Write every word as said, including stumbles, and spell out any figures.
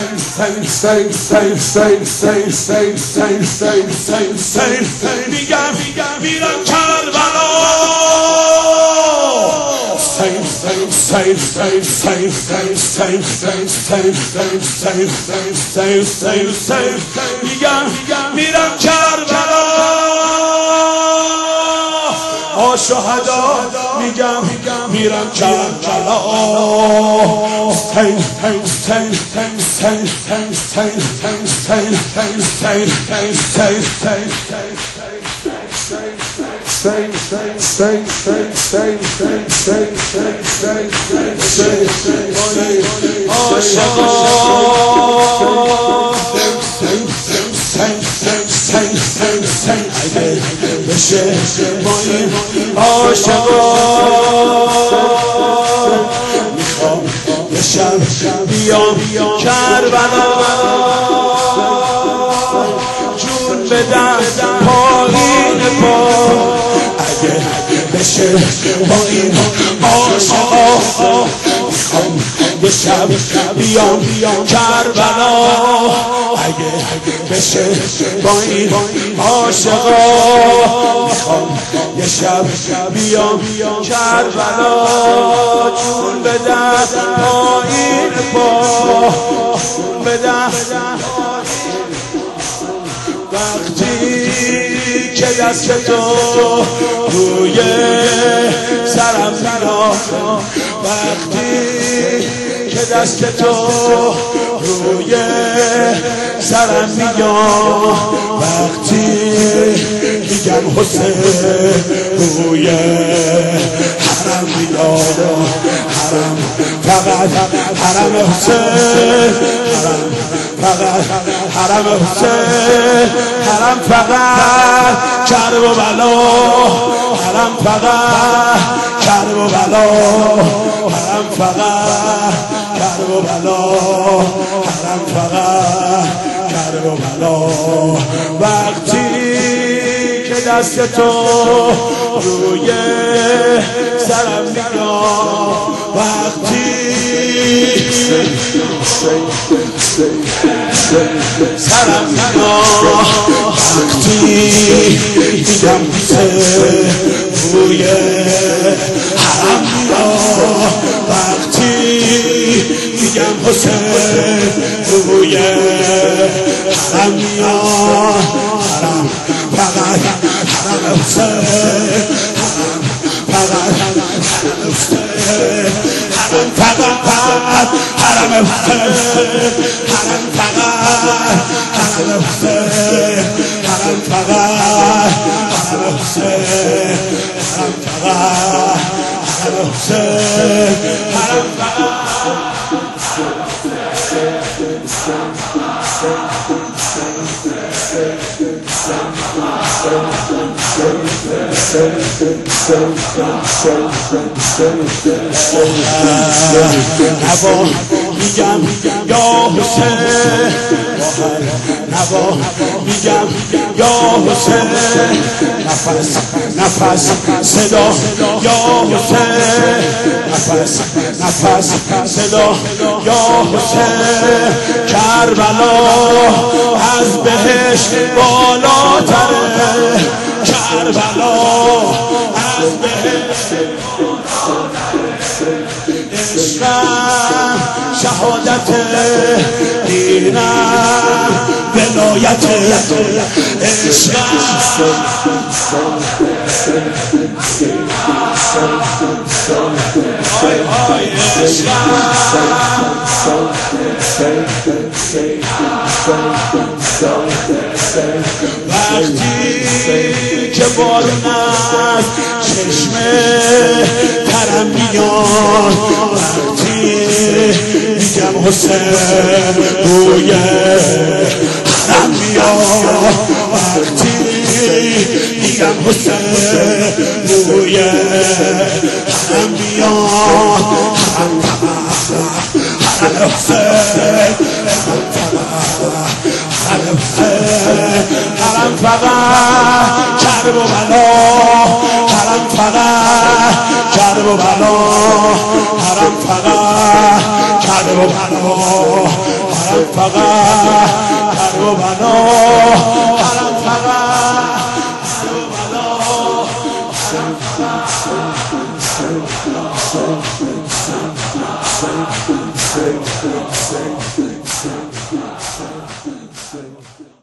میگم میرم کربلا میگم میرم کربلا آ شهدا میگم میرم کربلا بشه با این عاشقا میخوام یه شب بیام کربلا جون بدم پایین پا اگه بشه با این عاشقا میخوام یه شب بیام کربلا اگه بشه با این عاشقا میخوام یه شب بیام کربلا جون بدم پایین پا جون بدم وقتی که دست تو روی سرم میاد وقتی که دست تو روی سرم میاد وقتی میگم حسین روی حرم میاد حرم فقط حرم حسین حرم فقط حرم حسین حرم فقط کرب و بلا حرم فقط کرب و بلا حرم فقط کرب و بلا حرم فقط کرب و بلا وقتی که دست تو روی سرم میاد وقتی سرم میاد وقتی میگم روی حرم میاد وقتی میگم حسین روی حرم میاد حرم فقط حرم حسین حرم فقط حرم حسین حرم فقط حرم حسین حرم فقط حرم حسین حرم فقط حرم حسین حرم فقط حرم حسین حرم فقط نوا میگم یا حسین نوا میگم یا حسین نفس نفس صدا یا حسین نفس نفس صدا یا حسین کربلا از بهشت بالاتره کربلا از بهشت عشقم شهادت دینم ولایت عشقم آی آی عشقم وقتی که بارون از چشم ترم میاد وقتی میگم حسین روی حرم میاد وقتی میگم حسین روی حرم میاد حرم حرم حسین حرم حسین حرم فقط کرب و بلا حرم فقط کرب و بلا حرم فقط کرب و بلا حرم فقط کرو بنا حرم فقط کرو بنا حرم فقط